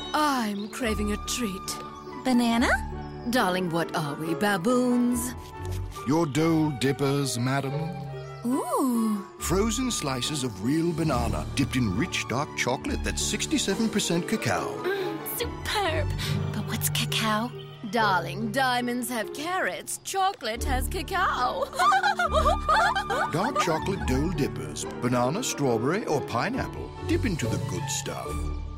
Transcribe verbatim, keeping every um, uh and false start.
I'm craving a treat. Banana? Darling, what are we, baboons? Your Dole Dippers, madam. Ooh. Frozen slices of real banana dipped in rich dark chocolate that's sixty-seven percent cacao. Mm, superb. But what's cacao? Darling, diamonds have carrots. Chocolate has cacao. Dark chocolate Dole Dippers, banana, strawberry, or pineapple. Dip into the good stuff.